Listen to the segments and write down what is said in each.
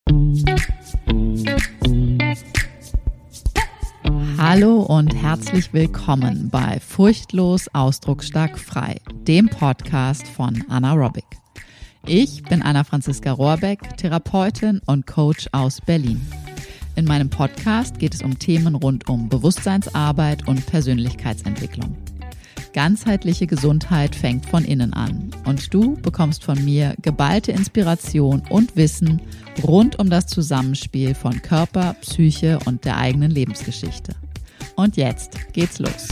Hallo und herzlich willkommen bei Furchtlos Ausdrucksstark frei, dem Podcast von Anna Robic. Ich bin Anna-Franziska Rohrbeck, Therapeutin und Coach aus Berlin. In meinem Podcast geht es um Themen rund um Bewusstseinsarbeit und Persönlichkeitsentwicklung. Ganzheitliche Gesundheit fängt von innen an und du bekommst von mir geballte Inspiration und Wissen rund um das Zusammenspiel von Körper, Psyche und der eigenen Lebensgeschichte. Und jetzt geht's los.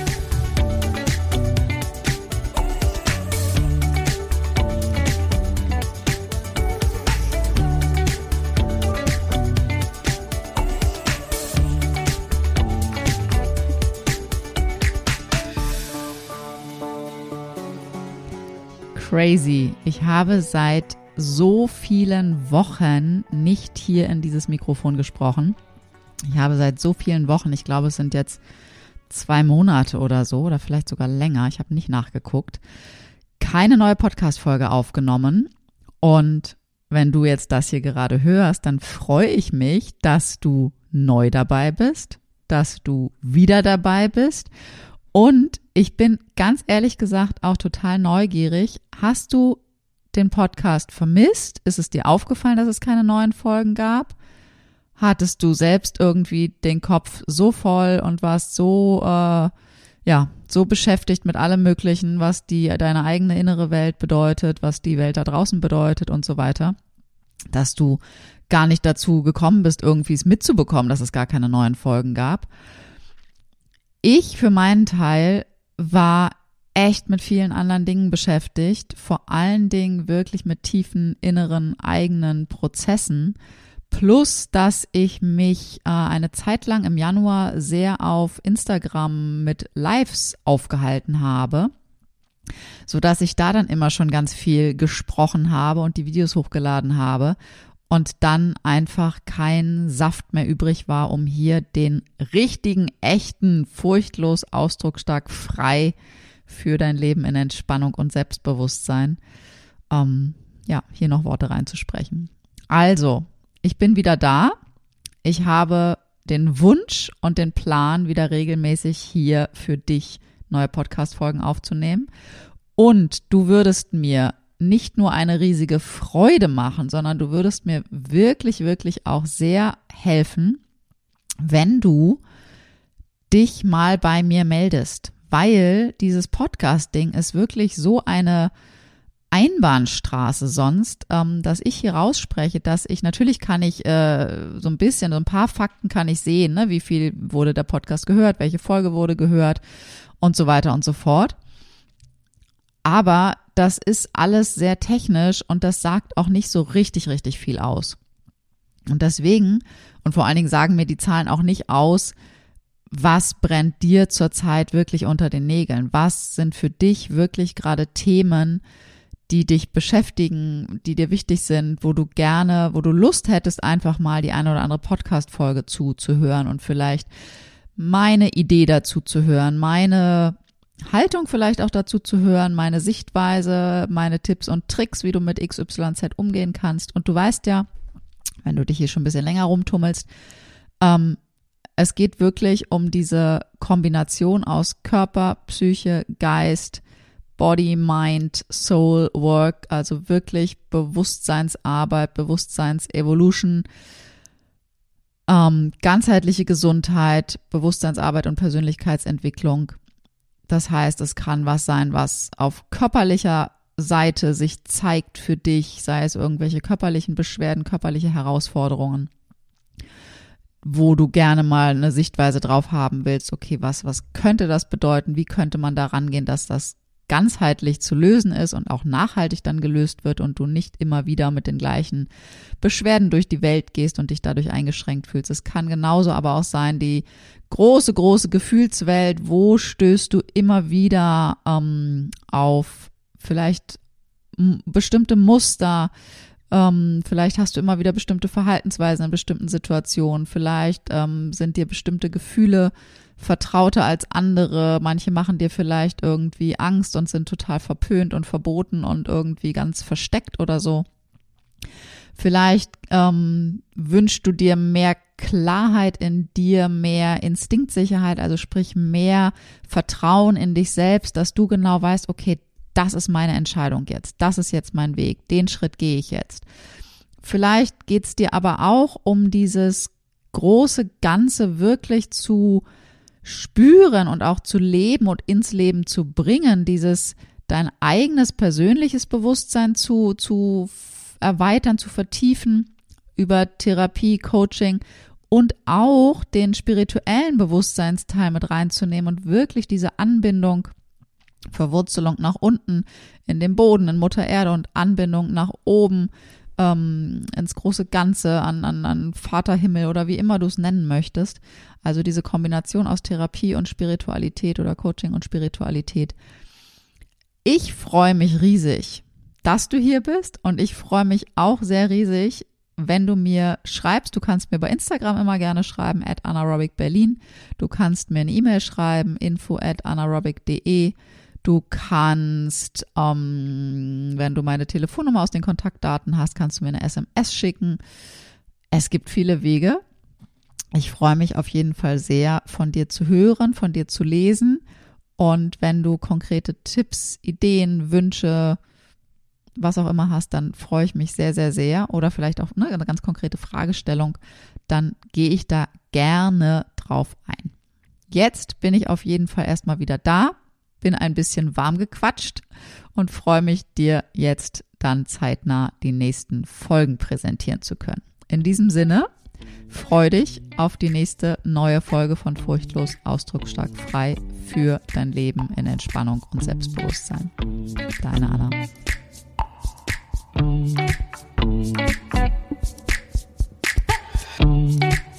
Crazy. Ich habe seit so vielen Wochen nicht hier in dieses Mikrofon gesprochen. Ich habe seit so vielen Wochen, ich glaube, es sind jetzt 2 Monate oder so oder vielleicht sogar länger, ich habe nicht nachgeguckt, keine neue Podcast-Folge aufgenommen. Und wenn du jetzt das hier gerade hörst, dann freue ich mich, dass du neu dabei bist, dass du wieder dabei bist. Und ich bin ganz ehrlich gesagt auch total neugierig. Hast du den Podcast vermisst? Ist es dir aufgefallen, dass es keine neuen Folgen gab? Hattest du selbst irgendwie den Kopf so voll und warst so beschäftigt mit allem Möglichen, was deine eigene innere Welt bedeutet, was die Welt da draußen bedeutet und so weiter, dass du gar nicht dazu gekommen bist, irgendwie es mitzubekommen, dass es gar keine neuen Folgen gab? Ich für meinen Teil war echt mit vielen anderen Dingen beschäftigt, vor allen Dingen wirklich mit tiefen inneren eigenen Prozessen, plus dass ich mich eine Zeit lang im Januar sehr auf Instagram mit Lives aufgehalten habe, sodass ich da dann immer schon ganz viel gesprochen habe und die Videos hochgeladen habe. Und dann einfach kein Saft mehr übrig war, um hier den richtigen, echten, furchtlos, ausdrucksstark frei für dein Leben in Entspannung und Selbstbewusstsein, hier noch Worte reinzusprechen. Also, ich bin wieder da. Ich habe den Wunsch und den Plan, wieder regelmäßig hier für dich neue Podcast-Folgen aufzunehmen. Und du würdest mir nicht nur eine riesige Freude machen, sondern du würdest mir wirklich, wirklich auch sehr helfen, wenn du dich mal bei mir meldest, weil dieses Podcast-Ding ist wirklich so eine Einbahnstraße sonst, dass ich hier rausspreche, dass ich, natürlich kann ich so ein paar Fakten kann ich sehen, ne? Wie viel wurde der Podcast gehört, welche Folge wurde gehört und so weiter und so fort. Aber das ist alles sehr technisch und das sagt auch nicht so richtig viel aus. Und deswegen, und vor allen Dingen sagen mir die Zahlen auch nicht aus, was brennt dir zurzeit wirklich unter den Nägeln? Was sind für dich wirklich gerade Themen, die dich beschäftigen, die dir wichtig sind, wo du Lust hättest, einfach mal die eine oder andere Podcast-Folge zuzuhören und vielleicht meine Idee dazu zu hören, meine Haltung vielleicht auch dazu zu hören, meine Sichtweise, meine Tipps und Tricks, wie du mit XYZ umgehen kannst. Und du weißt ja, wenn du dich hier schon ein bisschen länger rumtummelst, es geht wirklich um diese Kombination aus Körper, Psyche, Geist, Body, Mind, Soul, Work, also wirklich Bewusstseinsarbeit, Bewusstseinsevolution, ganzheitliche Gesundheit, Bewusstseinsarbeit und Persönlichkeitsentwicklung. Das heißt, es kann was sein, was auf körperlicher Seite sich zeigt für dich, sei es irgendwelche körperlichen Beschwerden, körperliche Herausforderungen, wo du gerne mal eine Sichtweise drauf haben willst, okay, was könnte das bedeuten, wie könnte man da rangehen, dass das ganzheitlich zu lösen ist und auch nachhaltig dann gelöst wird und du nicht immer wieder mit den gleichen Beschwerden durch die Welt gehst und dich dadurch eingeschränkt fühlst. Es kann genauso aber auch sein, die große Gefühlswelt, wo stößt du immer wieder auf vielleicht bestimmte Muster, vielleicht hast du immer wieder bestimmte Verhaltensweisen in bestimmten Situationen, vielleicht sind dir bestimmte Gefühle vertrauter als andere, manche machen dir vielleicht irgendwie Angst und sind total verpönt und verboten und irgendwie ganz versteckt oder so. Vielleicht wünschst du dir mehr Klarheit in dir, mehr Instinktsicherheit, also sprich mehr Vertrauen in dich selbst, dass du genau weißt, okay, das ist meine Entscheidung jetzt, das ist jetzt mein Weg, den Schritt gehe ich jetzt. Vielleicht geht es dir aber auch um dieses große Ganze wirklich zu spüren und auch zu leben und ins Leben zu bringen, dieses dein eigenes persönliches Bewusstsein zu erweitern, zu vertiefen über Therapie, Coaching und auch den spirituellen Bewusstseinsteil mit reinzunehmen und wirklich diese Anbindung, Verwurzelung nach unten in den Boden, in Mutter Erde und Anbindung nach oben ins große Ganze, an Vaterhimmel oder wie immer du es nennen möchtest. Also diese Kombination aus Therapie und Spiritualität oder Coaching und Spiritualität. Ich freue mich riesig, dass du hier bist und ich freue mich auch sehr riesig, wenn du mir schreibst. Du kannst mir bei Instagram immer gerne schreiben, @anaerobicberlin. Du kannst mir eine E-Mail schreiben, info@anaerobic.de. Du kannst, wenn du meine Telefonnummer aus den Kontaktdaten hast, kannst du mir eine SMS schicken. Es gibt viele Wege. Ich freue mich auf jeden Fall sehr, von dir zu hören, von dir zu lesen. Und wenn du konkrete Tipps, Ideen, Wünsche, was auch immer hast, dann freue ich mich sehr, sehr, sehr. Oder vielleicht auch eine ganz konkrete Fragestellung, dann gehe ich da gerne drauf ein. Jetzt bin ich auf jeden Fall erstmal wieder da. Bin ein bisschen warm gequatscht und freue mich, dir jetzt dann zeitnah die nächsten Folgen präsentieren zu können. In diesem Sinne, freu dich auf die nächste neue Folge von Furchtlos, ausdrucksstark, frei für dein Leben in Entspannung und Selbstbewusstsein. Deine Anna.